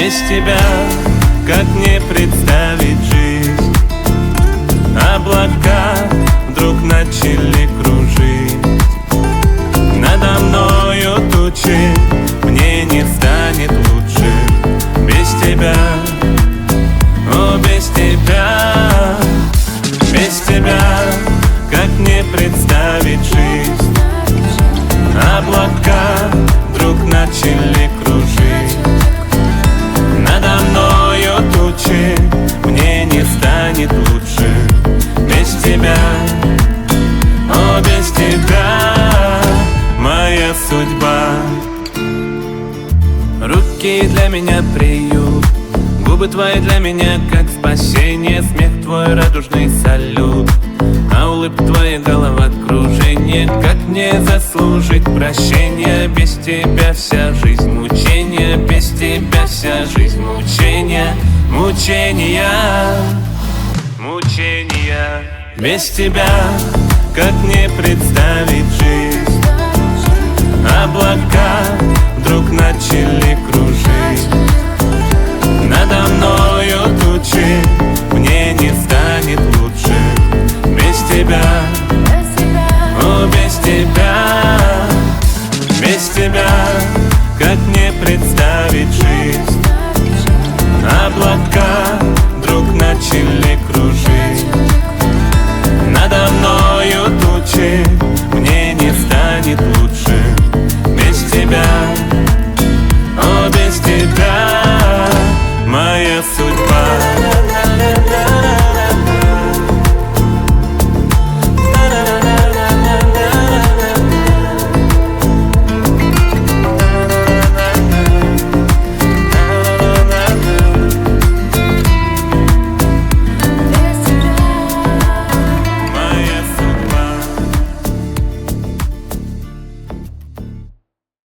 Без тебя как не представить жизнь? Облака вдруг начали кружить надо мною тучи, мне не станет лучше без тебя, о, без тебя. Без тебя как не представить жизнь? Облака вдруг начали кружить надо мною тучи, мне не станет лучше без тебя, о, без тебя. Моя судьба. Руки для меня приют, губы твои для меня как спасение, смех твой радужный салют, а улыбка твоя головокружение. Как мне заслужить прощение? Без тебя вся жизнь мучения, без тебя вся жизнь мучения, мучения, мучения. Без тебя как не представить жизнь? Облака вдруг начали кружить надо мною тучи, мне не станет